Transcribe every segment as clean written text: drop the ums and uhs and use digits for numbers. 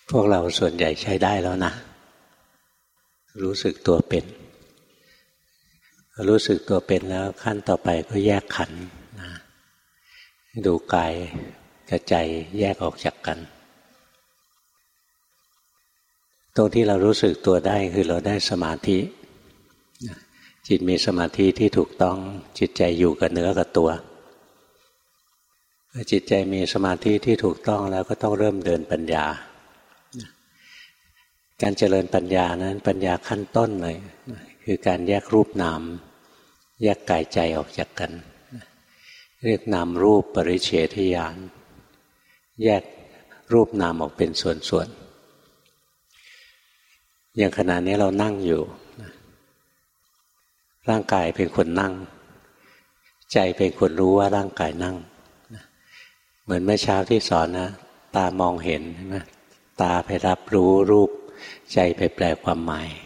พวกเราส่วนใหญ่ใช้ได้แล้วนะรู้สึกตัวเป็นรู้สึกตัวเป็นแล้วขั้นต่อไปก็แยกขันธ์นะดูกายกับใจแยกออกจากกันตรงที่เรารู้สึกตัวได้คือเราได้สมาธิจิตมีสมาธิที่ถูกต้องจิตใจอยู่กับเนื้อกับตัวจิตใจมีสมาธิที่ถูกต้องแล้วก็ต้องเริ่มเดินปัญญาการเจริญปัญญานั้นปัญญาขั้นต้นเลยคือการแยกรูปนามแยกกายใจออกจากกันเรียกนามรูปปริเฉทญาณแยกรูปนามออกเป็นส่วนๆอย่างขณะนี้เรานั่งอยู่ร่างกายเป็นคนนั่งใจเป็นคนรู้ว่าร่างกายนั่งเหมือนเมื่อเช้าที่สอนนะตามองเห็นนะตาไปรับรู้รูปใจไปแปลความหมาย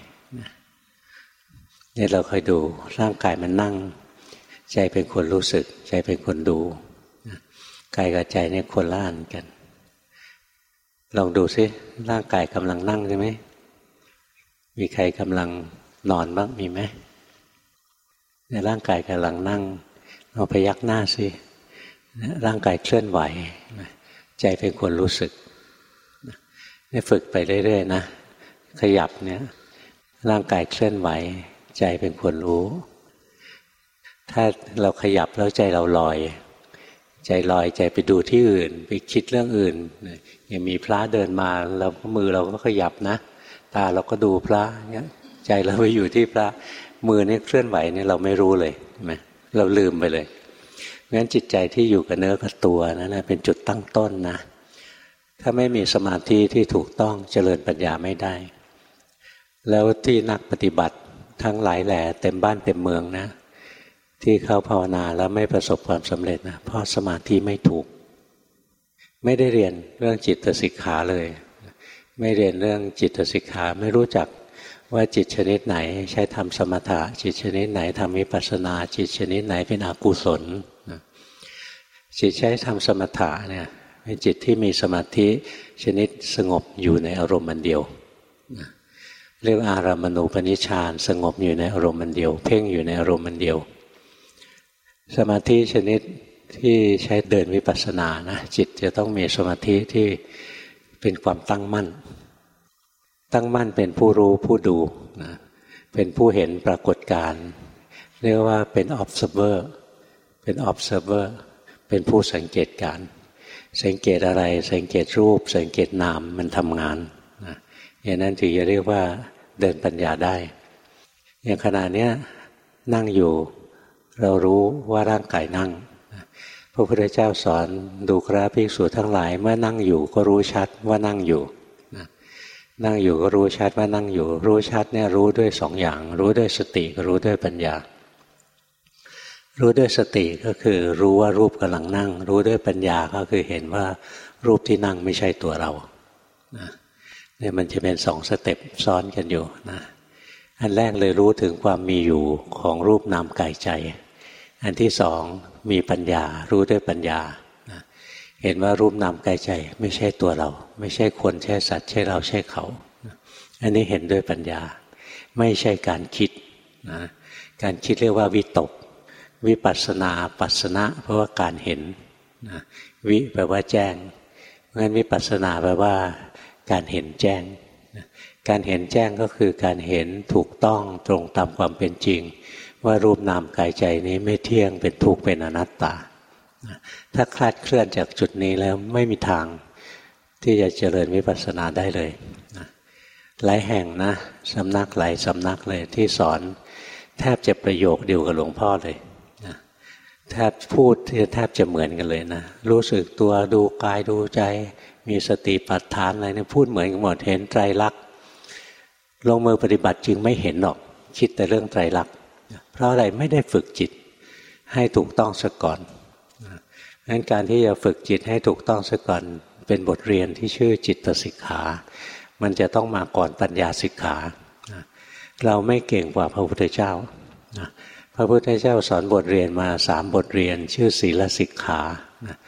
นี่เราค่อยดูร่างกายมันนั่งใจเป็นคนรู้สึกใจเป็นคนดูกายกับใจเนี่ยคนละอันกันลองดูซิร่างกายกำลังนั่งใช่ไหมมีใครกำลังนอนบ้างมีไหมในร่างกายกำลังนั่งเราพยักหน้าสิร่างกายเคลื่อนไหวใจเป็นคนรู้สึกนี่ฝึกไปเรื่อยๆนะขยับเนี่ยร่างกายเคลื่อนไหวใจเป็นคนรู้ถ้าเราขยับแล้วใจเราลอยใจลอยใจไปดูที่อื่นไปคิดเรื่องอื่นอย่างมีพระเดินมาเรามือเราก็ขยับนะตาเราก็ดูพระเนี่ยใจเราไปอยู่ที่พระมือนี่เคลื่อนไหวเนี่ยเราไม่รู้เลยใช่ไหมเราลืมไปเลยงั้นจิตใจที่อยู่กับเนื้อกับตัวนั่นเป็นจุดตั้งต้นนะถ้าไม่มีสมาธิที่ถูกต้องเจริญปัญญาไม่ได้แล้วที่นักปฏิบัติทั้งหลายแหล่เต็มบ้านเต็มเมืองนะที่เขาภาวนาแล้วไม่ประสบความสำเร็จนะเพราะสมาธิไม่ถูกไม่ได้เรียนเรื่องจิตสิกขาเลยไม่เรียนเรื่องจิตสิกขาไม่รู้จักว่าจิตชนิดไหนใช้ทำสมถะจิตชนิดไหนทำวิปัสสนาจิตชนิดไหนเป็นอกุศลจิตใช้ทำสมถะเนี่ยเป็นจิตที่มีสมาธิชนิดสงบอยู่ในอารมณ์อันเดียวเรียกอารามณูปนิชฌานสงบอยู่ในอารมณ์อันเดียวเพ่งอยู่ในอารมณ์อันเดียวสมาธิชนิดที่ใช้เดินวิปัสสนานะจิตจะต้องมีสมาธิที่เป็นความตั้งมั่นตั้งมั่นเป็นผู้รู้ผู้ดูนะเป็นผู้เห็นปรากฏการณ์เรียกว่าเป็น observer เป็น observer เป็นผู้สังเกตการณ์สังเกตอะไรสังเกตรูปสังเกตนามมันทำงานนะอย่างนั้นถึงจะเรียกว่าเดินปัญญาได้อย่างขณะนี้นั่งอยู่เรารู้ว่าร่างกายนั่งพระพุทธเจ้าสอนดูกราภิกษุทั้งหลายเมื่อนั่งอยู่ก็รู้ชัดว่านั่งอยู่นั่งอยู่ก็รู้ชัดว่านั่งอยู่รู้ชัดเนี่ยรู้ด้วยสองอย่างรู้ด้วยสติก็รู้ด้วยปัญญารู้ด้วยสติก็คือรู้ว่ารูปกำลังนั่งรู้ด้วยปัญญาก็คือเห็นว่ารูปที่นั่งไม่ใช่ตัวเราเนี่ยมันจะเป็นสองสเต็ปซ้อนกันอยู่นะอันแรกเลยรู้ถึงความมีอยู่ของรูปนามกายใจอันที่สองมีปัญญารู้ด้วยปัญญาเห็นว่ารูปนามกายใจไม่ใช่ตัวเราไม่ใช่คนใช่สัตว์ใช่เราใช่เขาอันนี้เห็นด้วยปัญญาไม่ใช่การคิดนะการคิดเรียกว่าวิตกวิปัสสนาปัสสนะเพราะว่าการเห็นนะวิแปลว่าแจ้งงั้นวิปัสสนาแปลว่าการเห็นแจ้งการเห็นแจ้งก็คือการเห็นถูกต้องตรงตามความเป็นจริงว่ารูปนามกายใจนี้ไม่เที่ยงเป็นทุกข์เป็นอนัตตาถ้าคลาดเคลื่อนจากจุดนี้แล้วไม่มีทางที่จะเจริญวิปัสสนาได้เลยหลายแห่งนะสำนักหลายสำนักเลยที่สอนแทบจะประโยคเดียวกับหลวงพ่อเลยแทบพูดที่แทบจะเหมือนกันเลยนะรู้สึกตัวดูกายดูใจมีสติปัฏฐานอะไรเนี่ยพูดเหมือนกันหมดเห็นไตรลักษณ์ลงมือปฏิบัติจึงไม่เห็นหรอกคิดแต่เรื่องไตรลักษณ์เพราะอะไรไม่ได้ฝึกจิตให้ถูกต้องซะก่อนงั้นการที่จะฝึกจิตให้ถูกต้องซะก่อนเป็นบทเรียนที่ชื่อจิตสิกขามันจะต้องมาก่อนปัญญาสิกขาเราไม่เก่งกว่าพระพุทธเจ้าพระพุทธเจ้าสอนบทเรียนมา3บทเรียนชื่อศีลสิกขา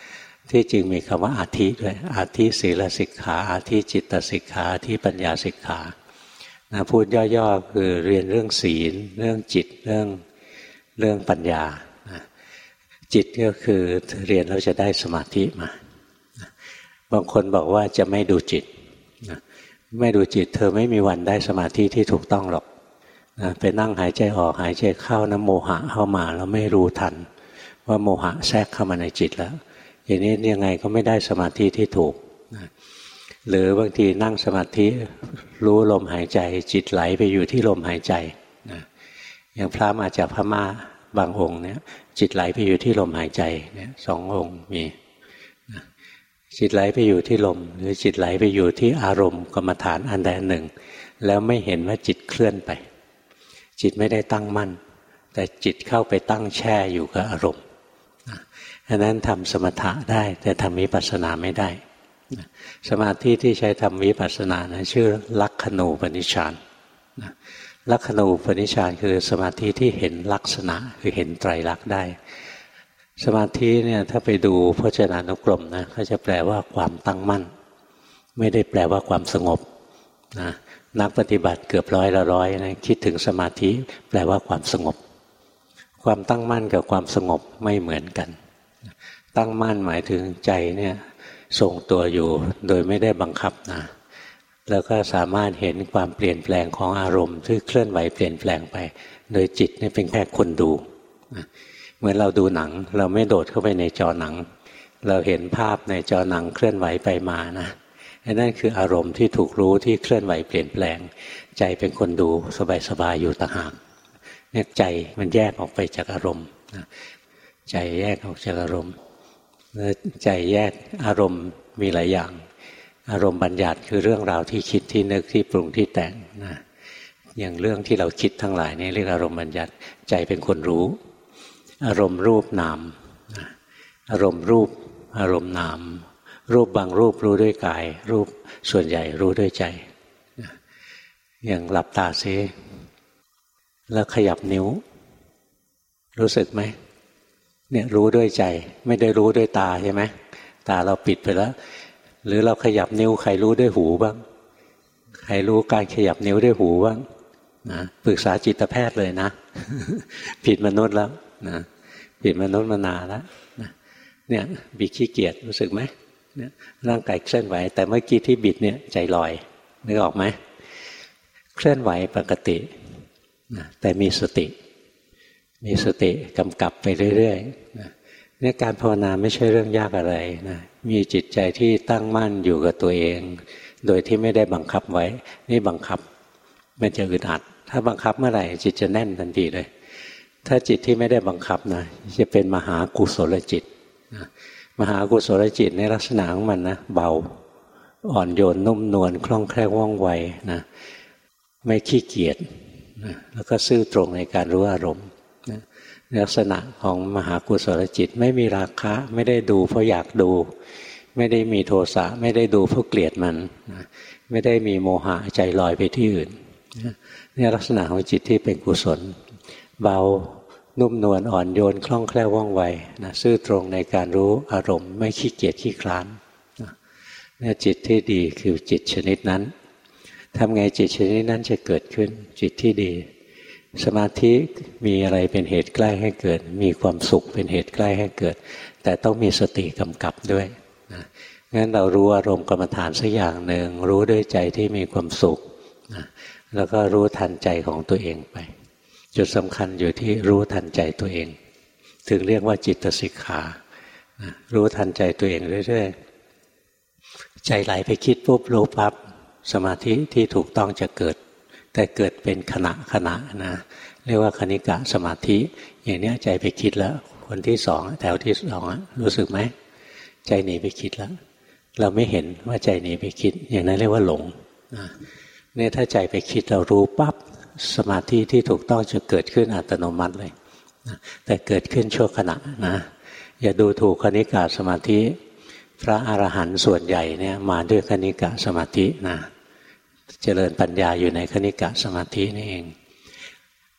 ที่จริงมีคำว่าอาทิด้วยอาทิศีลสิกขาอาทิจิตสิกขาอาทิปัญญาสิกขานะพูดย่อๆคือเรียนเรื่องศีลเรื่องจิตเรื่องปัญญานะจิตก็คือเรียนแล้วจะได้สมาธิมานะบางคนบอกว่าจะไม่ดูจิตนะไม่ดูจิตเธอไม่มีวันได้สมาธิที่ถูกต้องหรอกนะไปนั่งหายใจออกหายใจเข้านะโมหะเข้ามาแล้วไม่รู้ทันว่าโมหะแทรกเข้ามาในจิตแล้วอย่างนี้ยังไงก็ไม่ได้สมาธิที่ถูกนะหรือบางทีนั่งสมาธิรู้ลมหายใจจิตไหลไปอยู่ที่ลมหายใจนะอย่างพระมาจากพม่าบางองค์เนี่ยจิตไหลไปอยู่ที่ลมหายใจเนี่ย2 องค์มีนะจิตไหลไปอยู่ที่ลมหรือจิตไหลไปอยู่ที่อารมณ์กรรมฐานอันใดอันหนึ่งแล้วไม่เห็นว่าจิตเคลื่อนไปจิตไม่ได้ตั้งมั่นแต่จิตเข้าไปตั้งแช่อยู่กับอารมณ์อันนั้นทำสมถะได้แต่ทำวิปัสสนาไม่ได้สมาธิที่ใช้ทำวิปัสสนานะชื่อลักขณูปนิชฌานลักขณูปนิชฌานคือสมาธิที่เห็นลักษณะคือเห็นไตรลักษณ์ได้สมาธิเนี่ยถ้าไปดูพจนานุกรมนะเขาจะแปลว่าความตั้งมั่นไม่ได้แปลว่าความสงบนะนักปฏิบัติเกือบ100นะคิดถึงสมาธิแปลว่าความสงบความตั้งมั่นกับความสงบไม่เหมือนกันตั้งมั่นหมายถึงใจเนี่ยทรงตัวอยู่โดยไม่ได้บังคับนะแล้วก็สามารถเห็นความเปลี่ยนแปลงของอารมณ์ที่เคลื่อนไหวเปลี่ยนแปลงไปโดยจิตนี่เป็นแค่คนดูเหมือนเราดูหนังเราไม่โดดเข้าไปในจอหนังเราเห็นภาพในจอหนังเคลื่อนไหวไปมานะนั่นคืออารมณ์ที่ถูกรู้ที่เคลื่อนไหวเปลี่ยนแปลงใจเป็นคนดูสบายๆอยู่ต่างหากเนี่ยใจมันแยกออกไปจากอารมณ์ใจแยกออกจากอารมณ์ใจแยกอารมณ์มีหลายอย่างอารมณ์บัญญัติคือเรื่องราวที่คิดที่นึกที่ปรุงที่แต่งนะอย่างเรื่องที่เราคิดทั้งหลายนี่เรียกอารมณ์บัญญัติใจเป็นคนรู้อารมณ์รูปนามอารมณ์รูปอารมณ์นามรูปบางรูปรู้ด้วยกายรูปส่วนใหญ่รู้ด้วยใจอย่างหลับตาซิแล้วขยับนิ้วรู้สึกไหมเนี่ยรู้ด้วยใจไม่ได้รู้ด้วยตาใช่ไหมตาเราปิดไปแล้วหรือเราขยับนิ้วใครรู้ด้วยหูบ้างใครรู้การขยับนิ้วด้วยหูบ้างนะปรึกษาจิตแพทย์เลยนะ ผิดมนุษย์แล้วนะผิดมนุษย์มานานแล้วนะเนี่ยบิดขี้เกียจรู้สึกไหมเนี่ยร่างกายเคลื่อนไหวแต่เมื่อกี้ที่บิดเนี่ยใจลอยนึกออกไหมเคลื่อนไหวปกตินะแต่มีสติกำกับไปเรื่อยๆนะเนี่ยการภาวนาไม่ใช่เรื่องยากอะไรนะมีจิตใจที่ตั้งมั่นอยู่กับตัวเองโดยที่ไม่ได้บังคับไว้นี่บังคับมันจะอึดอัดถ้าบังคับเมื่อไหร่จิตจะแน่นทันทีเลยถ้าจิตที่ไม่ได้บังคับนะจะเป็นมหากุศลจิตนะมหากุศลจิตในลักษณะของมันนะเบาอ่อนโยนนุ่มนวลคล่องแคล่วว่องไวนะไม่ขี้เกียจนะแล้วก็ซื่อตรงในการรู้อารมณ์นะลักษณะของมหากุศลจิตไม่มีราคะไม่ได้ดูเพราะอยากดูไม่ได้มีโทสะไม่ได้ดูเพราะเกลียดมันนะไม่ได้มีโมหะใจลอยไปที่อื่นนี่ลักษณะของจิตที่เป็นกุศลเบานุ่มนวลอ่อนโยนคล่องแคล่วว่องไวนะซื่อตรงในการรู้อารมณ์ไม่ขี้เกียจขี้คลานนี่จิตที่ดีคือจิตชนิดนั้นทำไงจิตชนิดนั้นจะเกิดขึ้นจิตที่ดีสมาธิมีอะไรเป็นเหตุใกล้ให้เกิดมีความสุขเป็นเหตุใกล้ให้เกิดแต่ต้องมีสติกำกับด้วยนะงั้นเรารู้อารมณ์กรรมฐานสักอย่างหนึ่งรู้ด้วยใจที่มีความสุขนะแล้วก็รู้ทันใจของตัวเองไปจุดสำคัญอยู่ที่รู้ทันใจตัวเองถึงเรียกว่าจิตสิกขานะรู้ทันใจตัวเองเรื่อยๆใจไหลไปคิดปุ๊บรู้ปั๊บสมาธิที่ถูกต้องจะเกิดแต่เกิดเป็นขณะนะเรียกว่าคณิกะสมาธิอย่างนี้ใจไปคิดแล้วคนที่สองแถวที่สองรู้สึกไหมใจหนีไปคิดแล้วเราไม่เห็นว่าใจหนีไปคิดอย่างนั้นเรียกว่าหลงเนี่ยถ้าใจไปคิดเรารู้ปั๊บสมาธิที่ถูกต้องจะเกิดขึ้นอัตโนมัติเลยแต่เกิดขึ้นชั่วขณะนะอย่าดูถูกคณิกะสมาธิพระอรหันต์ส่วนใหญ่เนี่ยมาด้วยคณิกะสมาธินะเจริญปัญญาอยู่ในคณิกะสมาธินี่เอง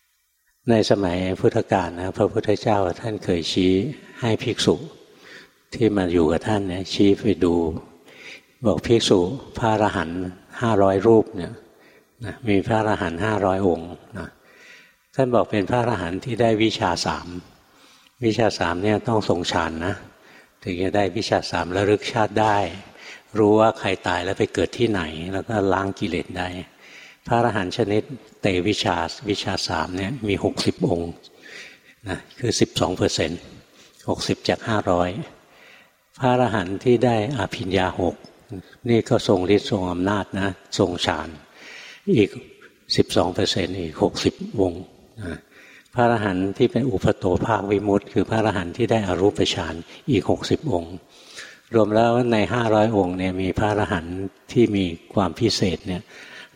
ในสมัยพุทธกาลนะพระพุทธเจ้าท่านเคยชี้ให้ภิกษุที่มาอยู่กับท่านเนี่ยชี้ไปดูบอกภิกษุพระอรหันต์500 รูปเนี่ยนะมีพระอรหันต์500 องค์นะท่านบอกเป็นพระอรหันต์ที่ได้วิชา3วิชา3เนี่ยต้องทรงฌานนะถึงจะได้วิชา3ระลึกชาติได้รู้ว่าใครตายแล้วไปเกิดที่ไหนแล้วก็ล้างกิเลสได้พระอรหันต์ชนิดเตวิชา3เนี่ยมี60 องค์นะคือ 12% 60 จาก 500พระอรหันต์ที่ได้อภิญญา6นี่ก็ทรงฤทธิ์ทรงอำนาจนะทรงฌานอีก 12% อีก60 องค์นะพระอรหันต์ที่เป็นอุปโตภาควิมุตติคือพระอรหันต์ที่ได้อรูปฌานอีก60 องค์รวมแล้วใน500 องค์เนี่ยมีพระอรหันต์ที่มีความพิเศษเนี่ย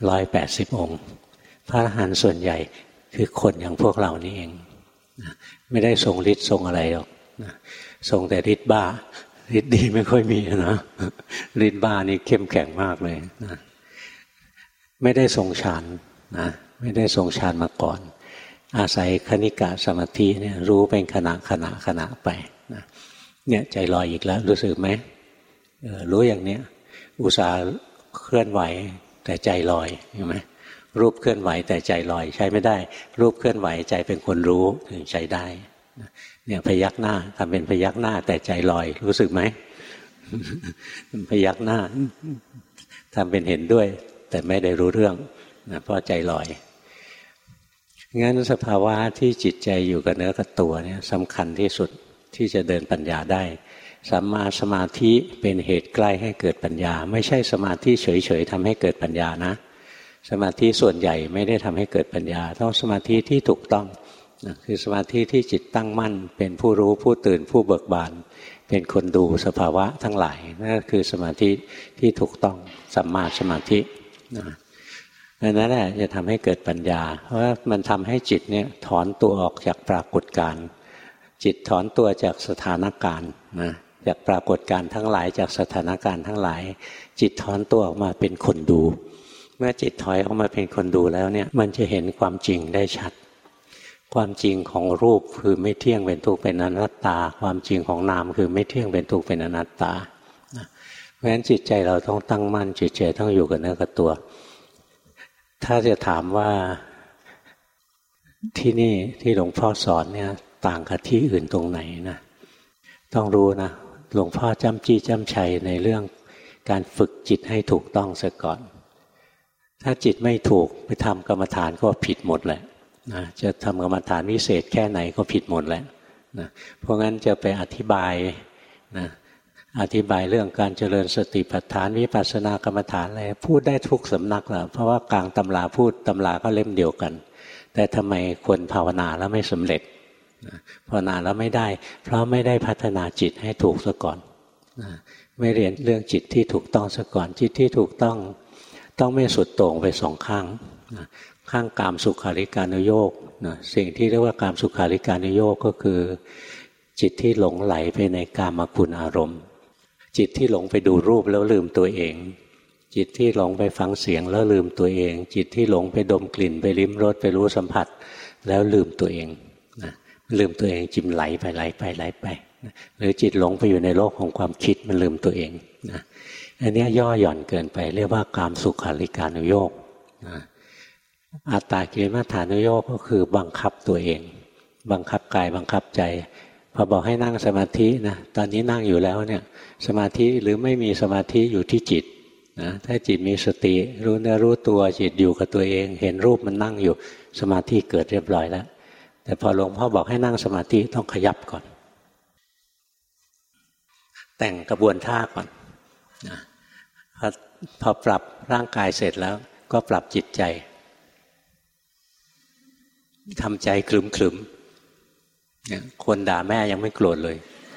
180 องค์พระอรหันต์ส่วนใหญ่คือคนอย่างพวกเรานี่เองนะไม่ได้ทรงฤทธิ์ทรงอะไรหรอกนะทรงแต่ฤทธิ์บ้าฤทธิ์ดีไม่ค่อยมีนะฤทธิ์บ้านี่เข้มแข็งมากเลยนะไม่ได้ทรงฌานนะไม่ได้ทรงฌานมาก่อนอาศัยคณิกะสมาธิเนี่ยรู้เป็นขณะไปนะเนี่ยใจลอยอีกแล้วรู้สึกไหมรู้อย่างเนี้ยอุตส่าห์เคลื่อนไหวแต่ใจลอยเห็นไหมรูปเคลื่อนไหวแต่ใจลอยใช้ไม่ได้รูปเคลื่อนไหวใจเป็นคนรู้ถึงใช้ได้เนี่ยพยักหน้าทำเป็นพยักหน้าแต่ใจลอยรู้สึกไหม พยักหน้าทำเป็นเห็นด้วยแต่ไม่ได้รู้เรื่องนะเพราะใจลอยงั้นสภาวะที่จิตใจอยู่กับเนื้อกับตัวเนี่ยสำคัญที่สุดที่จะเดินปัญญาได้สัมมาสมาธิเป็นเหตุใกล้ให้เกิดปัญญาไม่ใช่สมาธิเฉยๆทำให้เกิดปัญญานะสมาธิส่วนใหญ่ไม่ได้ทำให้เกิดปัญญาต้องสมาธิที่ถูกต้องคือสมาธิที่จิตตั้งมั่นเป็นผู้รู้ผู้ตื่นผู้เบิกบานเป็นคนดูสภาวะทั้งหลายนั่นคือสมาธิที่ถูกต้องสัมมาสมาธินั่นแหละจะทำให้เกิดปัญญาเพราะว่ามันทำให้จิตเนี่ยถอนตัวออกจากปรากฏการณ์จิตถอนตัวจากสถานการณ์นะจากปรากฏการณ์ทั้งหลายจากสถานการณ์ทั้งหลายจิตถอนตัวออกมาเป็นคนดูเมื่อจิตถอยออกมาเป็นคนดูแล้วเนี่ยมันจะเห็นความจริงได้ชัดความจริงของรูปคือไม่เที่ยงเป็นทุกข์เป็นอนัตตาความจริงของนามคือไม่เที่ยงเป็นทุกข์เป็นอนัตตาเพราะฉะนั้นจิตใจเราต้องตั้งมั่นจิตใจต้องอยู่กับเนื้อกับตัวถ้าจะถามว่าที่นี่ที่หลวงพ่อสอนเนี่ยต่างกับที่อื่นตรงไหนนะต้องรู้นะหลวงพ่อจ้ำจี้จ้ำชัยในเรื่องการฝึกจิตให้ถูกต้องซะก่อนถ้าจิตไม่ถูกไปทำกรรมฐานก็ผิดหมดแหละนะจะทำกรรมฐานวิเศษแค่ไหนก็ผิดหมดแหละนะเพราะงั้นจะไปอธิบายนะอธิบายเรื่องการเจริญสติปัฏฐานวิปัสสนากรรมฐานอะไรพูดได้ทุกสำนักแหละเพราะว่ากลางตำราพูดตำราก็เล่มเดียวกันแต่ทำไมคนภาวนาแล้วไม่สำเร็จภาวนาแล้วไม่ได้เพราะไม่ได้พัฒนาจิตให้ถูกซะก่อนไม่เรียนเรื่องจิตที่ถูกต้องซะก่อนจิตที่ถูกต้องไม่สุดโต่งไปสองข้างข้างกามสุขาริการุโยคสิ่งที่เรียกว่ากามสุขาริการุโยคก็คือจิตที่หลงไหลไปในกามคุณอารมณ์จิตที่หลงไปดูรูปแล้วลืมตัวเองจิตที่หลงไปฟังเสียงแล้วลืมตัวเองจิตที่หลงไปดมกลิ่นไปลิ้มรสไปรู้สัมผัสแล้วลืมตัวเองลืมตัวเองจิมไหลไปหรือจิตหลงไปอยู่ในโลกของความคิดมันลืมตัวเองนะอันนี้ย่อหย่อนเกินไปเรียกว่ากามสุขาริการุโยคอัตตากิลมัฏฐานุโยคก็คือบังคับตัวเองบังคับกายบังคับใจพอบอกให้นั่งสมาธินะตอนนี้นั่งอยู่แล้วเนี่ยสมาธิหรือไม่มีสมาธิอยู่ที่จิตนะถ้าจิตมีสติรู้เนื้อรู้ตัวจิตอยู่กับตัวเองเห็นรูปมันนั่งอยู่สมาธิเกิดเรียบร้อยแล้วแต่พอหลวงพ่อบอกให้นั่งสมาธิต้องขยับก่อนแต่งกระบวนท่าก่อนนะพอปรับร่างกายเสร็จแล้วก็ปรับจิตใจทำใจคลึมเนี่ยคนด่าแม่ยังไม่โกรธเลย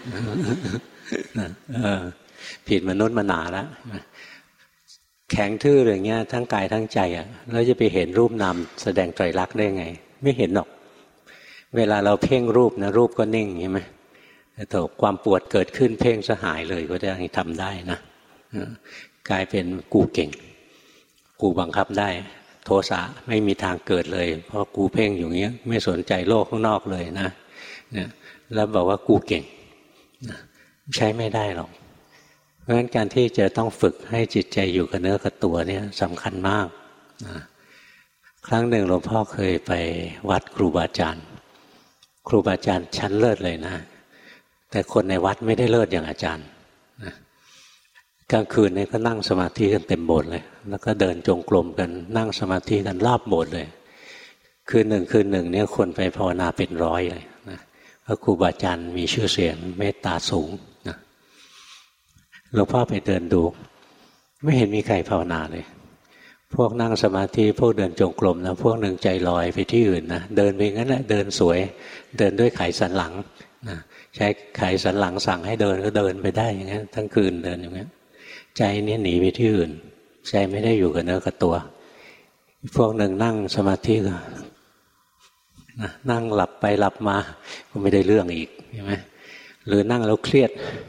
ผิดมนุษย์มาหนาแล้วแข็งทื่ออย่างเงี้ยทั้งกายทั้งใจอ่ะแล้วจะไปเห็นรูปนามแสดงไตรลักษณ์ได้ไงไม่เห็นหรอกเวลาเราเพ่งรูปนะรูปก็นิ่งใช่ไหมแต่ถ้าความปวดเกิดขึ้นเพ่งจะหายเลยก็ได้ทำได้นะกลายเป็นกูเก่งกูบังคับได้โทสะไม่มีทางเกิดเลยเพราะกูเพ่งอยู่เงี้ยไม่สนใจโลกข้างนอกเลยนะเนี่ยแล้วบอกว่ากูเก่งใช้ไม่ได้หรอกเพราะฉะนั้นการที่จะต้องฝึกให้จิตใจอยู่กับเนื้อกับตัวเนี่ยสำคัญมากนะครั้งหนึ่งหลวงพ่อเคยไปวัดครูบาอาจารย์ชั้นเลิศเลยนะแต่คนในวัดไม่ได้เลิศอย่างอาจารย์นะกลางคืนเนี่ยก็นั่งสมาธิกันเต็มโบสถ์เลยแล้วก็เดินจงกรมกันนั่งสมาธิกันรอบโบสถ์เลยคืนหนึ่งเนี่ยคนไปภาวนาเป็นร้อยเลยนะเพราะครูบาอาจารย์มีชื่อเสียงเมตตาสูงนะหลวงพ่อไปเดินดูไม่เห็นมีใครภาวนาเลยพวกนั่งสมาธิพวกเดินจงกรมนะพวกหนึ่งใจลอยไปที่อื่นนะเดินไปงั้นแหละเดินสวยเดินด้วยไขสันหลังนะใช้ไขสันหลังสั่งให้เดินก็เดินไปได้อย่างนั้นทั้งคืนเดินอย่างนั้นใจนี่หนีไปที่อื่นใจไม่ได้อยู่กับเนื้อกับตัวพวกหนึ่งนั่งสมาธิก็นั่งหลับไปหลับมาก็ไม่ได้เรื่องอีกใช่ไหมหรือนั่งแล้วเครียด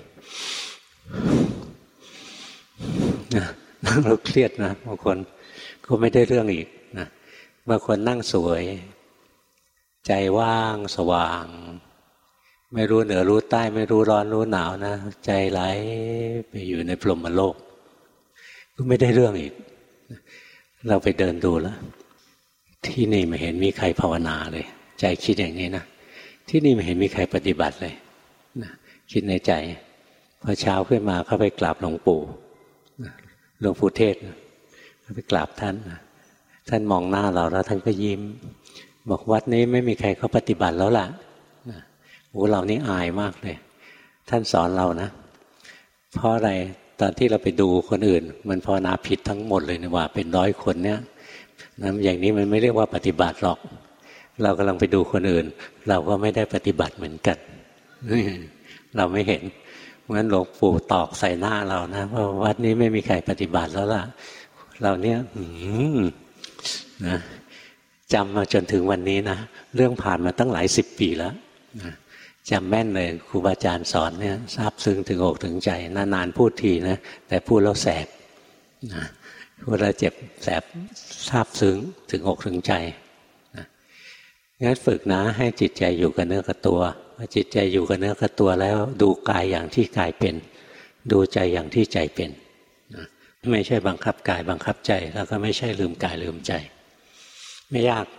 นั่งแล้วเครียดนะบางคนก็ไม่ได้เรื่องอีกนะบางคนนั่งสวยใจว่างสว่างไม่รู้เหนือรู้ใต้ไม่รู้ร้อนรู้หนาวนะใจไหลไปอยู่ในพรหมโลกก็ไม่ได้เรื่องอีกเราไปเดินดูแล้วที่นี่ไม่เห็นมีใครภาวนาเลยใจคิดอย่างนี้นะที่นี่ไม่เห็นมีใครปฏิบัติเลยนะคิดในใจพอเช้าขึ้นมาเขาไปกราบหลวงปู่เทศไปกราบท่านมองหน้าเราแล้วท่านก็ยิ้มบอกวัดนี้ไม่มีใครเขาปฏิบัติแล้วล่ะโอ้เรานี่อายมากเลยท่านสอนเรานะเพราะอะไรตอนที่เราไปดูคนอื่นมันภาวนาผิดทั้งหมดเลยนะว่าเป็น100 คนเนี่ยนะอย่างนี้มันไม่เรียกว่าปฏิบัติหรอกเรากำลังไปดูคนอื่นเราก็ไม่ได้ปฏิบัติเหมือนกันเราไม่เห็นเพราะฉะนั้นหลวงปู่ตอกใส่หน้าเรานะว่าวัดนี้ไม่มีใครปฏิบัติแล้วล่ะเราเนี่ยนะจำมาจนถึงวันนี้นะเรื่องผ่านมาตั้งหลาย10 ปีแล้วนะจำแม่นเลยครูบาอาจารย์สอนเนี่ยซาบซึ้งถึงอกถึงใจนานๆพูดทีนะแต่พูดแล้วแสบนะพูดแล้วเจ็บแสบซาบซึ้งถึงอกถึงใจนะงั้นฝึกนะให้จิตใจอยู่กับเนื้อกับตัวพอจิตใจอยู่กับเนื้อกับตัวแล้วดูกายอย่างที่กายเป็นดูใจอย่างที่ใจเป็นนะไม่ใช่บังคับกายบังคับใจแล้วก็ไม่ใช่ลืมกายลืมใจไม่ยาก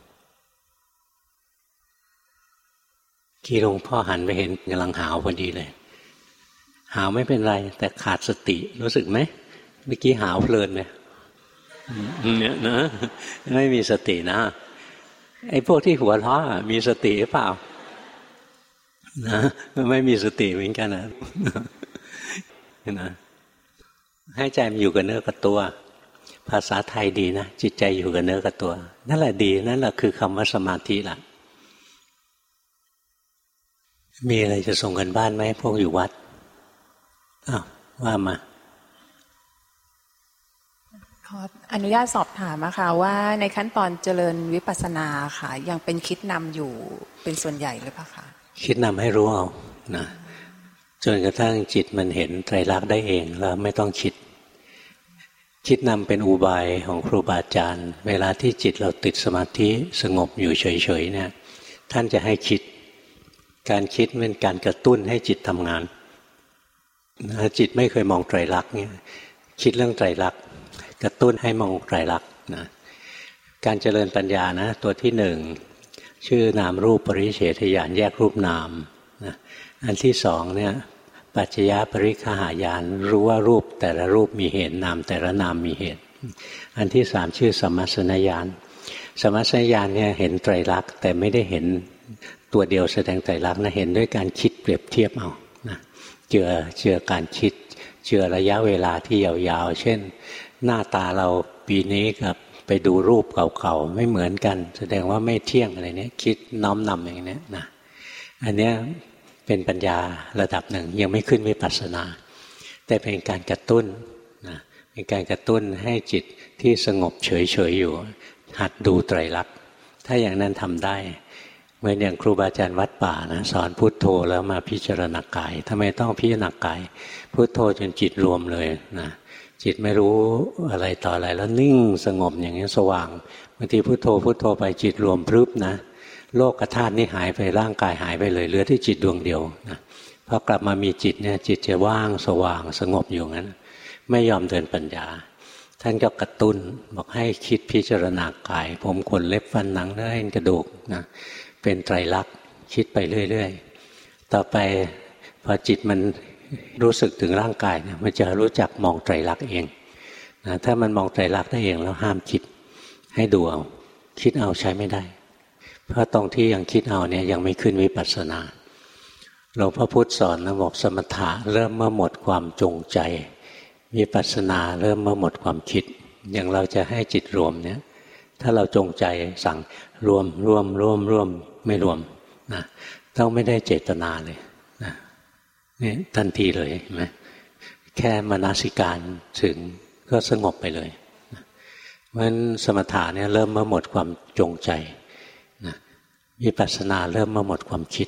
กี่หลวงพ่อหันไปเห็นกำลังหาวพอดีเลยหาวไม่เป็นไรแต่ขาดสติรู้สึกไหมเมื่อกี้หาวเพลินเลยเนี่ยนะไม่มีสตินะไอ้พวกที่หัวเราะมีสติหรือเปล่านะไม่มีสติเหมือนกันนะให้ใจมันอยู่กับเนื้อกับตัวภาษาไทยดีนะจิตใจอยู่กับเนื้อกับตัวนั่นแหละดีนั่นแหละคือคำว่าสมาธิล่ะมีอะไรจะส่งกันบ้านไหมพวกอยู่วัดอ้าวว่ามาขออนุญาตสอบถามนะคะว่าในขั้นตอนเจริญวิปัสสนาค่ะยังเป็นคิดนำอยู่เป็นส่วนใหญ่หรือเปล่าคะคิดนำให้รู้เอานะจนกระทั่งจิตมันเห็นไตรลักษณ์ได้เองแล้วไม่ต้องคิดนำเป็นอุบายของครูบาอาจารย์เวลาที่จิตเราติดสมาธิสงบอยู่เฉยๆเนี่ยท่านจะให้คิดการคิดเป็นการกระตุ้นให้จิตทำงานนะจิตไม่เคยมองไตรลักษณ์เนี่ยคิดเรื่องไตรลักษณ์กระตุ้นให้มองไตรลักษณ์นะการเจริญปัญญานะตัวที่1ชื่อนามรูปปริเฉทญาณแยกรูปนามนะอันที่2เนี่ยปัจจยปริฆหายานรู้ว่ารูปแต่ละรูปมีเหตุนามแต่ละนามมีเหตุอันที่3ชื่อสัมมัสสนญาณสัมมัสสนญาณเนี่ยเห็นไตรลักษณ์แต่ไม่ได้เห็นตัวเดียวแสดงไตรลักษณ์นะเห็นด้วยการคิดเปรียบเทียบเอานะเจือการคิดเจือระยะเวลาที่ยาวๆเช่นหน้าตาเราปีนี้กับไปดูรูปเก่าๆไม่เหมือนกันแสดงว่าไม่เที่ยงอะไรเนี้ยคิดน้อมนำอย่างนี้นะอันเนี้ยเป็นปัญญาระดับหนึ่งยังไม่ขึ้นวิปัสสนาแต่เป็นการกระตุ้นนะเป็นการกระตุ้นให้จิตที่สงบเฉยๆอยู่หัดดูไตรลักษณ์ถ้าอย่างนั้นทำได้เหมือนอย่างครูบาอาจารย์วัดป่านะสอนพุทโธแล้วมาพิจารณากายทำไมต้องพิจารณากายพุทโธจนจิตรวมเลยนะจิตไม่รู้อะไรต่ออะไรแล้วนิ่งสงบอย่างนี้สว่างบางทีพุทโธไปจิตรวมพรึบนะโลกธาตุนี่หายไปร่างกายหายไปเลยเหลือที่จิตดวงเดียวนะพอกลับมามีจิตเนี่ยจิตจะว่างสว่างสงบอยู่งั้นไม่ยอมเดินปัญญาท่านก็กระตุ้นบอกให้คิดพิจารณากายผมขนเล็บฟันหนังเนื้อเอ็นกระดูกนะเป็นไตรลักษณ์คิดไปเรื่อยๆต่อไปพอจิตมันรู้สึกถึงร่างกายเนี่ยมันจะรู้จักมองไตรลักษณ์เองนะถ้ามันมองไตรลักษณ์ได้เองแล้วห้ามคิดให้ดูเอาคิดเอาใช้ไม่ได้เพราะตรงที่ยังคิดเอาเนี่ยยังไม่ขึ้นวิปัสสนาหลวงพ่อพุธสอนนะบอกสมถะเริ่มเมื่อหมดความจงใจวิปัสสนาเริ่มเมื่อหมดความคิดอย่างเราจะให้จิตรวมเนี่ยถ้าเราจงใจสั่งรวมไม่รวมนะต้องไม่ได้เจตนาเลยนะนี่ทันทีเลยเห็นไหมแค่มนสิการถึงก็สงบไปเลยนะเพราะฉะนั้นสมถะเนี่ยเริ่มเมื่อหมดความจงใจนะวิปัสสนาเริ่มเมื่อหมดความคิด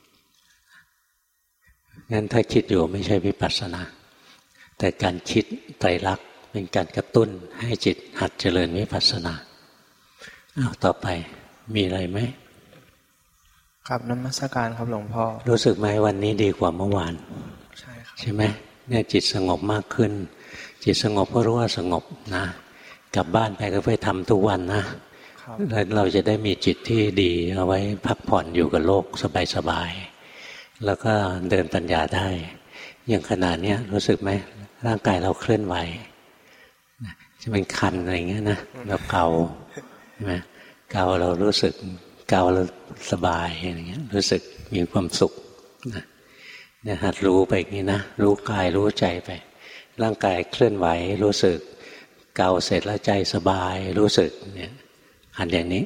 งั้นถ้าคิดอยู่ไม่ใช่วิปัสสนาแต่การคิดไตรลักษณ์เป็นการกระตุ้นให้จิตหัดเจริญวิปัสสนาต่อไปมีอะไรไหมครับนมัสการครับหลวงพ่อรู้สึกไหมวันนี้ดีกว่าเมื่อวานใช่ครับใช่ไหมเนี่ยจิตสงบมากขึ้นจิตสงบก็รู้ว่าสงบนะกลับบ้านไปก็ไปทำทุกวันนะแล้วเราจะได้มีจิตที่ดีเอาไว้พักผ่อนอยู่กับโลกสบายๆแล้วก็เดินปัญญาได้อย่างขนาดนี้รู้สึกไหมร่างกายเราเคลื่อนไหวจะเป็นคันอะไรเงี้ยนะเราเกาใช่ไหมเกาเรารู้สึกเกาเราสบายอะไรเงี้ยรู้สึกมีความสุขนะเนี่ยหัดรู้ไปอย่างนี้นะรู้กายรู้ใจไปร่างกายเคลื่อนไหวรู้สึกเกาเสร็จแล้วใจสบายรู้สึกเนี่ยหัดอย่างนี้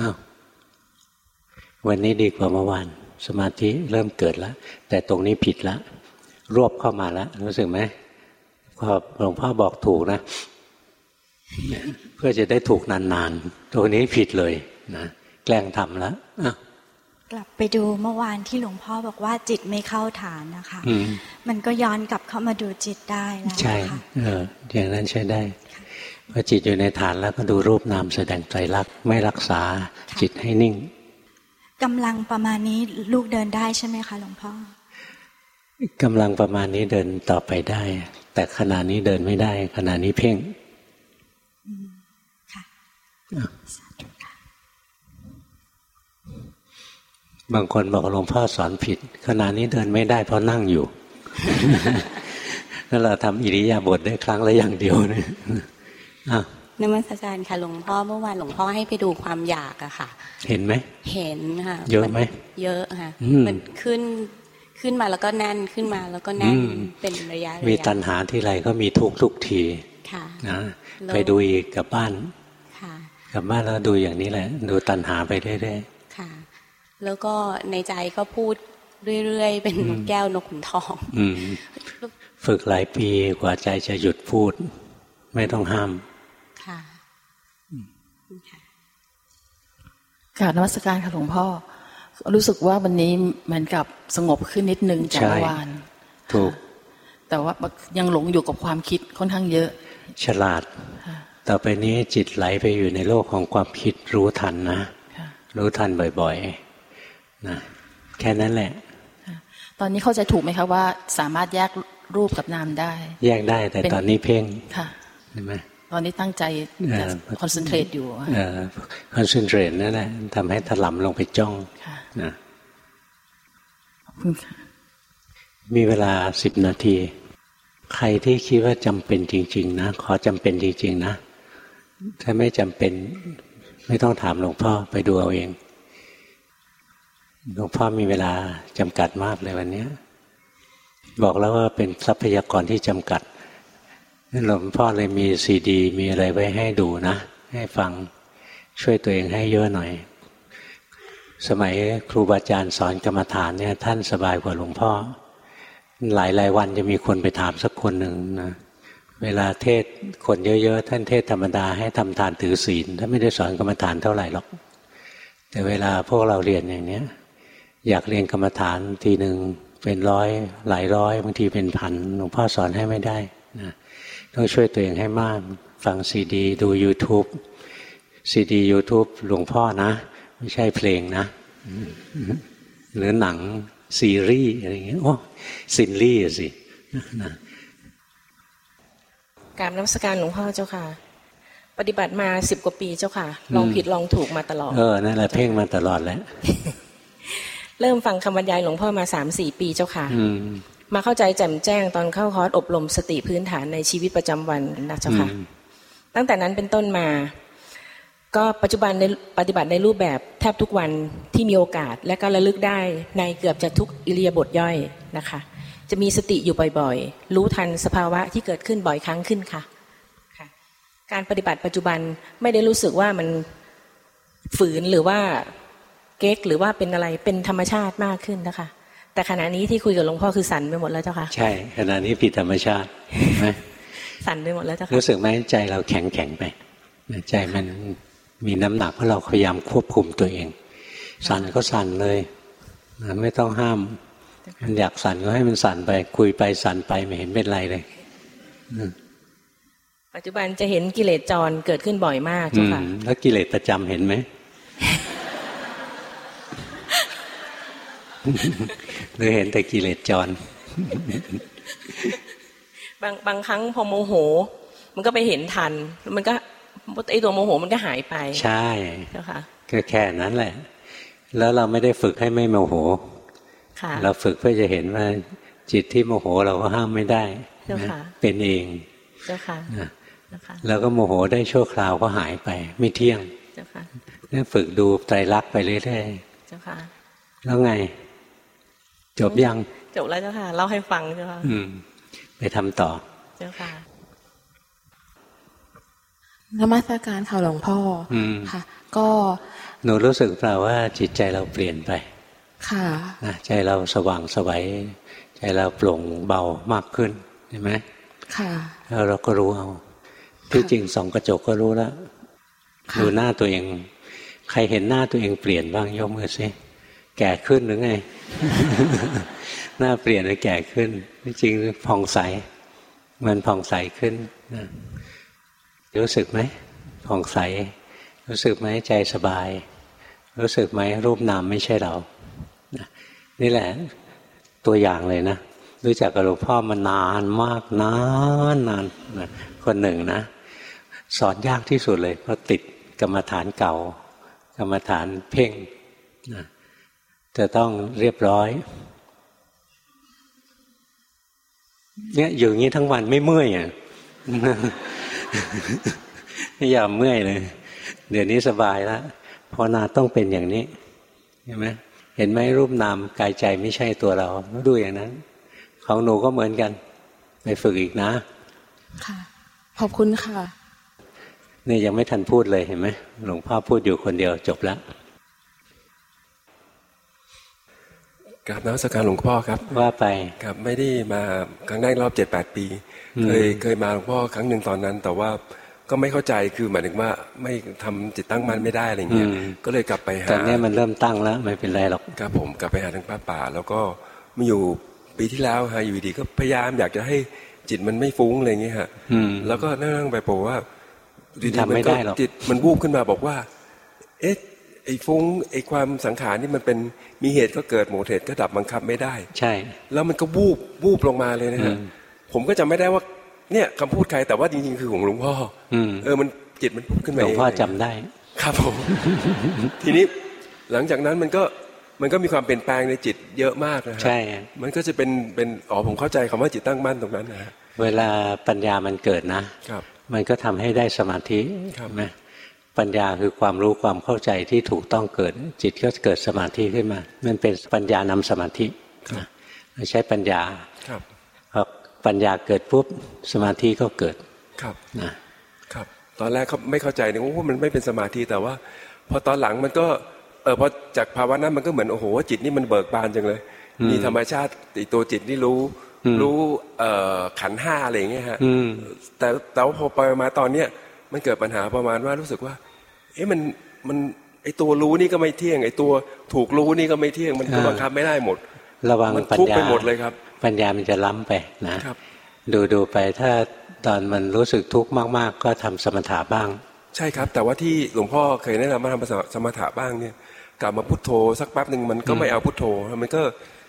วันนี้ดีกว่าเมื่อวานสมาธิเริ่มเกิดแล้วแต่ตรงนี้ผิดแล้วรวบเข้ามาแล้วรู้สึกไหมพอหลวงพ่อบอกถูกนะเพื่อจะได้ถูกนานๆตัวนี้ผิดเลยนะแกล้งทำแล้วกลับไปดูเมื่อวานที่หลวงพ่อบอกว่าจิตไม่เข้าฐานนะคะมันก็ย้อนกลับเข้ามาดูจิตได้แล้วใช่อย่างนั้นใช้ได้พอจิตอยู่ในฐานแล้วก็ดูรูปนามแสดงไตรลักษณ์ไม่รักษาจิตให้นิ่งกำลังประมาณนี้ลูกเดินได้ใช่ไหมคะหลวงพ่อกำลังประมาณนี้เดินต่อไปได้แต่ขณะนี้เดินไม่ได้ขณะนี้เพ่งค่ะบางคนบอกหลวงพ่อสอนผิดขณะนี้เดินไม่ได้เพราะนั่งอยู่แล้วเราทำอิริยาบถได้ครั้งละอย่างเดียวเนี่ยนมัสการค่ะหลวงพ่อเมื่อวานหลวงพ่อให้ไปดูความอยากอะค่ะเห็นไหมเห็นค่ะเยอะไหมเยอะค่ะมันขึ้นมาแล้วก็แน่นขึ้นมาแล้วก็แน่นเป็นระยะมีตัณหาที่ไรก็มีทุกทีนะไปดูอีกกลับบ้านกลับบ้านแล้วดูอย่างนี้แหละดูตัณหาไปเรื่อยๆค่ะแล้วก็ในใจก็พูดเรื่อยๆเป็นนกแก้วนกขุนทองฝึกหลายปีกว่าใจจะหยุดพูดไม่ต้องห้ามค่ะกราบนมัสการค่ะหลวงพ่อรู้สึกว่าวันนี้เหมือนกับสงบขึ้นนิดนึงจากเมื่อวานถูกแต่ว่ายังหลงอยู่กับความคิดค่อนข้างเยอะฉลาดต่อไปนี้จิตไหลไปอยู่ในโลกของความคิดรู้ทันนะรู้ทันบ่อยๆนะแค่นั้นแหละตอนนี้เข้าใจถูกไหมคะว่าสามารถแยกรูปกับนามได้แยกได้แต่ตอนนี้เพ่งค่ะเห็นไหมตอนนี้ตั้งใจคอนเซนเทรตอยู่คอนเซนเทรตนั่นแหละทำให้ถลำลงไปจ้องนะมีเวลา10 นาทีใครที่คิดว่าจำเป็นจริงๆนะขอจำเป็นจริงๆนะถ้าไม่จำเป็นไม่ต้องถามหลวงพ่อไปดูเอาเองหลวงพ่อมีเวลาจำกัดมากเลยวันนี้บอกแล้วว่าเป็นทรัพยากรที่จำกัดหลวงพ่อเลยมีซีดีมีอะไรไว้ให้ดูนะให้ฟังช่วยตัวเองให้เยอะหน่อยสมัยครูบาอาจารย์สอนกรรมฐานเนี่ยท่านสบายกว่าหลวงพ่อหลายวันจะมีคนไปถามสักคนหนึ่งนะเวลาเทศคนเยอะๆท่านเทศธรรมดาให้ทำทานถือศีลท่านไม่ได้สอนกรรมฐานเท่าไหร่หรอกแต่เวลาพวกเราเรียนอย่างเนี้ยอยากเรียนกรรมฐานทีหนึ่งเป็นหลายร้อยบางทีเป็นพันหลวงพ่อสอนให้ไม่ได้นะต้องช่วยตัวเองให้มากฟังซีดีดู YouTube ซีดี YouTube หลวงพ่อนะไม่ใช่เพลงนะหรือหนังซีรีส์อะไรเงี้ยโอ้ซินลี่สินะกราบนมัสการหลวงพ่อเจ้าค่ะปฏิบัติมา10 กว่าปีเจ้าค่ะลองผิดลองถูกมาตลอดนั่นแหละเพ่งมาตลอดแล้วเริ่มฟังคำบรรยายหลวงพ่อมา 3-4 ปีเจ้าค่ะมาเข้าใจแจ่มแจ้งตอนเข้าคอร์สอบรมสติพื้นฐานในชีวิตประจำวันนะเจ้าค่ะตั้งแต่นั้นเป็นต้นมาก็ปัจจุบันในปฏิบัติในรูปแบบแทบทุกวันที่มีโอกาสและก็ระลึกได้ในเกือบจะทุกอิริยาบถย่อยนะคะจะมีสติอยู่บ่อยๆรู้ทันสภาวะที่เกิดขึ้นบ่อยครั้งขึ้นค่ะการปฏิบัติปัจจุบันไม่ได้รู้สึกว่ามันฝืนหรือว่าเก๊กหรือว่าเป็นอะไรเป็นธรรมชาติมากขึ้นนะคะแต่ขณะนี้ที่คุยกับหลวงพ่อคือสั่นไปหมดแล้วเจ้าค่ะใช่ขณะนี้ผิดธรรมชาติไหมสั่นไปหมดแล้วเจ้าค่ะรู้สึกไหมใจเราแข็งไปใจมันมีน้ำหนักเพราะเราพยายามควบคุมตัวเองสั่นก็สั่นเลยไม่ต้องห้ามมันอยากสั่นก็ให้มันสั่นไปคุยไปสั่นไปไม่เห็นเป็นไรเลยปัจจุบันจะเห็นกิเลสจรเกิดขึ้นบ่อยมากเจ้าค่ะแล้วกิเลสประจำเห็นไหม หรือเห็นแต่กิเลสจรบางครั้งพอโมโหมันก็ไปเห็นทันมันก็ไอตัวโมโหมันก็หายไปใช่เจ้าค่ะก็แค่นั้นแหละแล้วเราไม่ได้ฝึกให้ไม่โมโหเราฝึกเพื่อจะเห็นว่าจิตที่โมโหเราก็ห้ามไม่ได้เป็นเองเจ้าค่ะแล้วก็โมโหได้ชั่วคราวก็หายไปไม่เที่ยงเจ้าค่ะนี่ฝึกดูไตรลักษณ์ไปเรื่อยๆเจ้าค่ะแล้วไงจบยังจบแล้วเจ้าค่ะเล่าให้ฟังเจ้าค่ะไปทำต่อเจ้าค่ะนมัสการค่ะหลวงพ่อค่ะก็หนูรู้สึกเปล่าว่าจิตใจเราเปลี่ยนไปค่ะใจเราสว่างไสวใจเราโปร่งเบามากขึ้นเห็นไหมค่ะแล้วเราก็รู้เอาที่จริงส่องกระจกก็รู้แล้วดูหน้าตัวเองใครเห็นหน้าตัวเองเปลี่ยนบ้างยกมือสิแก่ขึ้นหรือไง หน้าเปลี่ยนหรือแก่ขึ้นที่จริงผ่องใสมันผ่องใสขึ้นนะรู้สึกไหมผ่องใสรู้สึกไหมใจสบายรู้สึกไหมรูปนามไม่ใช่เรานี่แหละตัวอย่างเลยนะรู้จักกับหลวงพ่อมานานมากนานคนหนึ่งนะสอนยากที่สุดเลยเพราะติดกรรมฐานเก่ากรรมฐานเพ่งนะจะต้องเรียบร้อยเนี่ยอยู่อย่างนี้ทั้งวันไม่เมื่อยอ่ะไม่ยอมเมื่อยเลยเดี๋ยวนี้สบายแล้วภาวนาต้องเป็นอย่างนี้เห็นไหมเห็นไหมรูปนามกายใจไม่ใช่ตัวเราดูอย่างนั้นของหนูก็เหมือนกันไปฝึกอีกนะค่ะขอบคุณค่ะนี่ยังไม่ทันพูดเลยเห็นไหมหลวงพ่อพูดอยู่คนเดียวจบแล้วกราบนมัสการหลวงพ่อครับว่าไปครับไม่ได้มาครั้งแรกรอบ 7-8 ปีเคยมาหลวงพ่อครั้งหนึ่งตอนนั้นแต่ว่าก็ไม่เข้าใจคือหมายถึงว่าไม่ทำจิตตั้งมั่นไม่ได้อะไรเงี้ยก็เลยกลับไปหาตอนนี้มันเริ่มตั้งแล้วไม่เป็นไรหรอกครับผมกลับไปหาทางป่าแล้วก็มาอยู่ปีที่แล้วฮะอยู่ดีก็พยายามอยากจะให้จิตมันไม่ฟุ้งอะไรเงี้ยฮะแล้วก็นั่งไปบอกว่าทำไม่ได้หรอกจิตมันวูบขึ้นมาบอกว่าเอ๊ะไอ้ฟุ้งไอ้ความสังขารนี่มันเป็นมีเหตุก็เกิดหมดเหตุก็ดับบังคับไม่ได้ใช่แล้วมันก็วูบลงมาเลยนะฮะผมก็จำไม่ได้ว่าเนี่ยคำพูดใครแต่ว่าจริงๆคือของหลวงพ่อมันจิตมันพุ่งขึ้นมาหลวงพ่อจำได้ครับผม ทีนี้หลังจากนั้นมันก็มีความเปลี่ยนแปลงในจิตเยอะมากนะฮะใช่มันก็จะเป็นผมเข้าใจคำว่าจิตตั้งมั่นตรงนั้นนะเวลาปัญญามันเกิดนะครับมันก็ทำให้ได้สมาธิใช่ไหมปัญญาคือความรู้ความเข้าใจที่ถูกต้องเกิดจิตก็เกิดสมาธิขึ้นมามันเป็นปัญญานำสมาธิใช้ปัญญาพอปัญญาเกิดปุ๊บสมาธิก็เกิดครับนะครับตอนแรกเขาไม่เข้าใจเนี่ยว่ามันไม่เป็นสมาธิแต่ว่าพอตอนหลังมันก็พอจากภาวะนั้นมันก็เหมือนโอ้โหจิตนี่มันเบิกบานจังเลยมีธรรมชาติตัวจิตนี่รู้ขันธ์ 5อะไรอย่างเงี้ยฮะแต่ว่าพอไปมาตอนเนี้ยมันเกิดปัญหาประมาณว่ารู้สึกว่ามันไอตัวรู้นี่ก็ไม่เที่ยงไอตัวถูกรู้นี่ก็ไม่เที่ยงมันก็บังคับไม่ได้หมดระวังปัญญาไปหมดเลยครับปัญญามันจะล้ำไปนะดูไปถ้าตอนมันรู้สึกทุกข์มากๆก็ทำสมถะบ้างใช่ครับแต่ว่าที่หลวงพ่อเคยแนะนำมาทำสมถะบ้างเนี่ยกลับมาพุทโธสักแป๊บนึงมันก็ไม่เอาพุทโธมันก็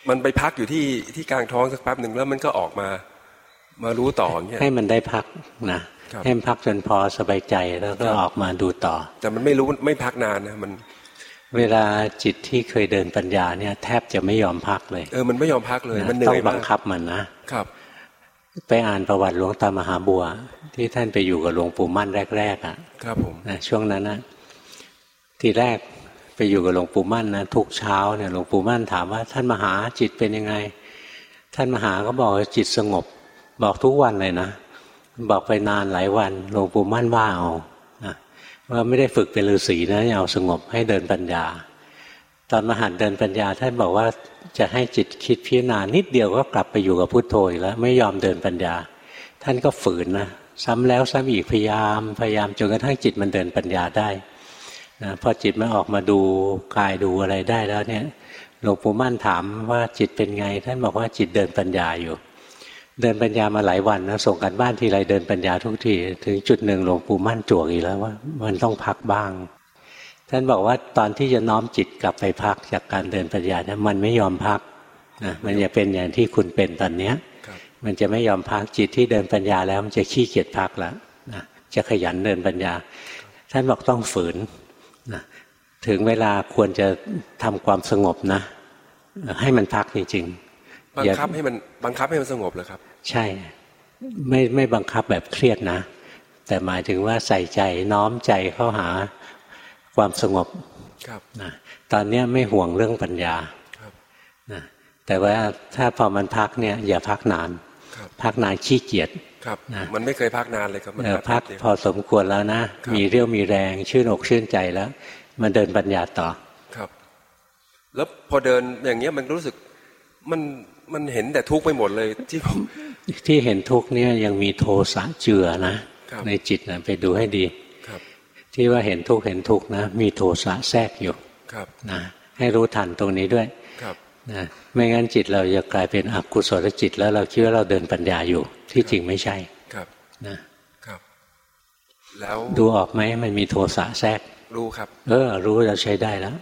มันไปพักอยู่ที่กลางท้องสักแป๊บหนึ่งแล้วมันก็ออกมารู้ต่ออย่างเงี้ยให้มันได้พักนะให้มันพักจนพอสบายใจแล้วก็ออกมาดูต่อแต่มันไม่รู้ไม่พักนานนะมันเวลาจิตที่เคยเดินปัญญาเนี่ยแทบจะไม่ยอมพักเลยมันไม่ยอมพักเลยมันเหนื่อยมากต้องบังคับมันนะครับไปอ่านประวัติหลวงตามหาบัวที่ท่านไปอยู่กับหลวงปู่มั่นแรกๆอ่ะครับผมนะช่วงนั้นนะทีแรกไปอยู่กับหลวงปู่มั่นนะทุกเช้าเนี่ยหลวงปู่มั่นถามว่าท่านมหาจิตเป็นยังไงท่านมหาก็บอกจิตสงบบอกทุกวันเลยนะบอกไปนานหลายวันหลวงปู่มั่นว่าเอาว่าไม่ได้ฝึกเป็นฤาษีนะเอาสงบให้เดินปัญญาตอนมหัดเดินปัญญาท่านบอกว่าจะให้จิตคิดพิจารณานิดเดียวก็กลับไปอยู่กับพุทโธอีกแล้วไม่ยอมเดินปัญญาท่านก็ฝืนนะซ้ำแล้วซ้ำอีกพยายามจนกระทั่งจิตมันเดินปัญญาได้นะพอจิตมันออกมาดูกายดูอะไรได้แล้วเนี่ยหลวงปู่มั่นถามว่าจิตเป็นไงท่านบอกว่าจิตเดินปัญญาอยู่เดินปัญญามาหลายวันนะส่งกันบ้านทีไรเดินปัญญาทุกทีถึงจุดหนึ่งหลวงปู่มั่นจวกอีกแล้วว่ามันต้องพักบ้างท่านบอกว่าตอนที่จะน้อมจิตกลับไปพักจากการเดินปัญญานะมันไม่ยอมพักนะมันจะเป็นอย่างที่คุณเป็นตอนเนี้ยมันจะไม่ยอมพักจิตที่เดินปัญญาแล้วมันจะขี้เกียจพักแล้วนะจะขยันเดินปัญญาท่านบอกต้องฝืนนะถึงเวลาควรจะทำความสงบนะให้มันพักจริงๆบังคับให้มันสงบเลยครับใช่ไม่บังคับแบบเครียดนะแต่หมายถึงว่าใส่ใจน้อมใจเข้าหาความสงบนะตอนนี้ไม่ห่วงเรื่องปัญญานะแต่ว่าถ้าพอมันพักเนี่ยอย่าพักนานพักนานขี้เกียจนะมันไม่เคยพักนานเลยครับพักพอสมควรแล้วนะมีเรี่ยวมีแรงชื่นอกชื่นใจแล้วมันเดินปัญญาต่อครับแล้วพอเดินอย่างเงี้ยมันรู้สึกมันเห็นแต่ทุกข์ไปหมดเลยที่เห็นทุกข์เนี่ยยังมีโทสะเจือนะในจิตนะไปดูให้ดีที่ว่าเห็นทุกข์นะมีโทสะแทรกอยู่นะให้รู้ทันตรงนี้ด้วยนะไม่งั้นจิตเราจะกลายเป็นอกุศลจิตแล้วเราคิดว่าเราเดินปัญญาอยู่ที่จริงไม่ใช่นะครับแล้วดูออกไหมมันมีโทสะแทรกรู้ครับรู้เราใช้ได้แล้ว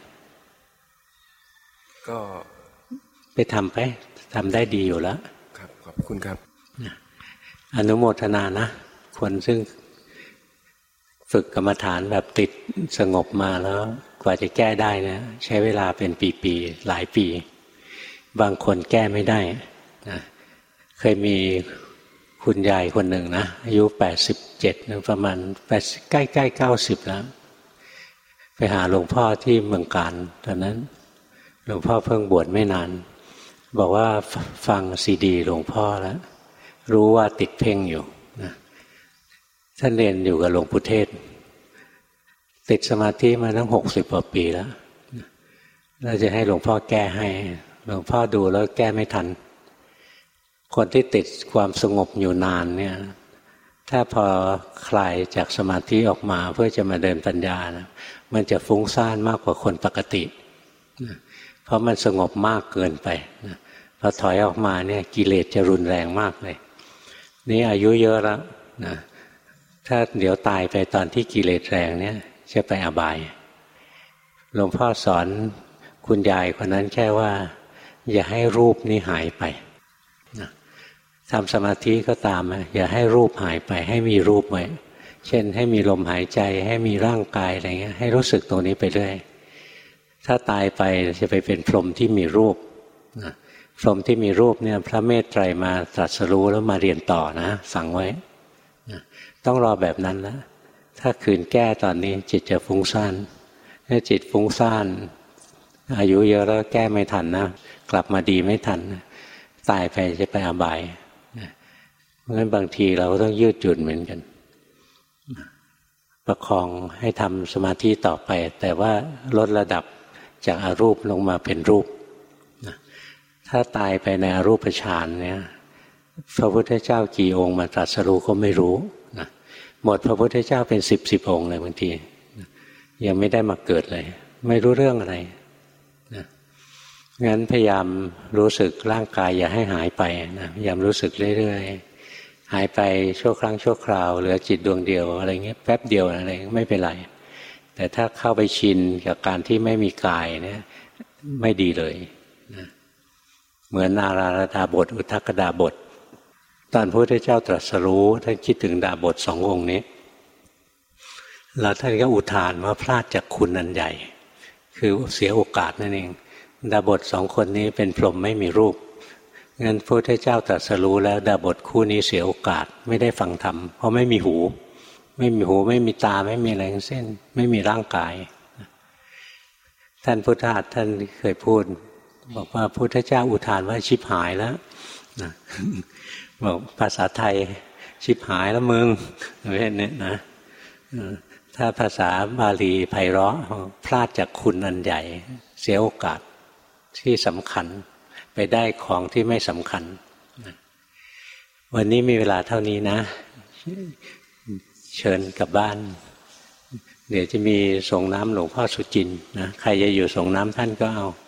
ก็ไปทำได้ดีอยู่แล้วครับขอบคุณครับอนุโมทนานะคนซึ่งฝึกกรรมฐานแบบติดสงบมาแล้วกว่าจะแก้ได้นะใช้เวลาเป็นปีๆหลายปีบางคนแก้ไม่ได้นะเคยมีคุณยายคนหนึ่งนะอายุ87ประมาณใกล้90แล้วไปหาหลวงพ่อที่เมืองการตอนนั้นหลวงพ่อเพิ่งบวชไม่นานบอกว่าฟังซีดีหลวงพ่อแล้วรู้ว่าติดเพ่งอยู่นะท่านเรียนอยู่กับหลวงปู่เทศติดสมาธิมาตั้ง60 กว่าปีแล้วเราจะให้หลวงพ่อแก้ให้หลวงพ่อดูแล้วแก้ไม่ทันคนที่ติดความสงบอยู่นานเนี่ยถ้าพอคลายจากสมาธิออกมาเพื่อจะมาเดินปัญญานะมันจะฟุ้งซ่านมากกว่าคนปกตินะเพราะมันสงบมากเกินไปนะพอถอยออกมาเนี่ยกิเลสจะรุนแรงมากเลยนี่อายุเยอะแล้วนะถ้าเดี๋ยวตายไปตอนที่กิเลสแรงเนี่ยจะไปอบายหลวงพ่อสอนคุณยายคนนั้นแค่ว่าอย่าให้รูปนี้หายไปนะทำสมาธิก็ตามอย่าให้รูปหายไปให้มีรูปไว้เช่นให้มีลมหายใจให้มีร่างกายอะไรเงี้ยให้รู้สึกตรงนี้ไปเรื่อยถ้าตายไปจะไปเป็นพรหมที่มีรูปนะพรหมที่มีรูปเนี่ยพระเมตไตรมาตรัสรู้แล้วมาเรียนต่อนะสั่งไว้นะต้องรอแบบนั้นนะถ้าคืนแก้ตอนนี้จิตจะฟุ้งซ่านถ้าจิตฟุ้งซ่านอายุเยอะแล้วแก้ไม่ทันนะกลับมาดีไม่ทันตายไปจะไปอบายเพราะฉะนั้นบางทีเราก็ต้องยืดหยุ่นเหมือนกันประคองให้ทำสมาธิต่อไปแต่ว่าลดระดับจากอรูปลงมาเป็นรูปถ้าตายไปในอรูปฌานเนี่ยพระพุทธเจ้ากี่องค์มาตรัสรู้ก็ไม่รู้นะหมดพระพุทธเจ้าเป็น10 องค์เลยบางทียังไม่ได้มาเกิดเลยไม่รู้เรื่องอะไรนะงั้นพยายามรู้สึกร่างกายอย่าให้หายไปนะพยายามรู้สึกเรื่อยๆหายไปชั่วครั้งชั่วคราวเหลือจิตดวงเดียวอะไรเงี้ยแป๊บเดียวอะไรไม่เป็นไรแต่ถ้าเข้าไปชินกับการที่ไม่มีกายเนี่ยไม่ดีเลยนะเหมือนนาราดาบทอุทกดาบทตอนพระพุทธเจ้าตรัสรู้ท่านคิดถึงดาบท2 องค์นี้แล้วท่านก็อุทานว่าพลาดจากคุณอันใหญ่คือเสียโอกาสนั่นเองดาบท2 คนนี้เป็นพรหมไม่มีรูปงั้นพระพุทธเจ้าตรัสรู้แล้วดาบทคู่นี้เสียโอกาสไม่ได้ฟังธรรมเพราะไม่มีหูไม่มีตาไม่มีอะไรทั้งสิ้นไม่มีร่างกายท่านพุทธทาสท่านเคยพูดบอกว่าพุทธเจ้าอุทานว่าชิบหายแล้วนะบอกภาษาไทยชิบหายแล้วมึงอะไรเนี่ยนะถ้าภาษาบาลีไพเราะพลาดจากคุณอันใหญ่เสียโอกาสที่สำคัญไปได้ของที่ไม่สำคัญวันนี้มีเวลาเท่านี้นะเชิญกลับบ้านเดี๋ยวจะมีส่งน้ำหลวงพ่อสุจินต์นะใครจะอยู่ส่งน้ำท่านก็เอา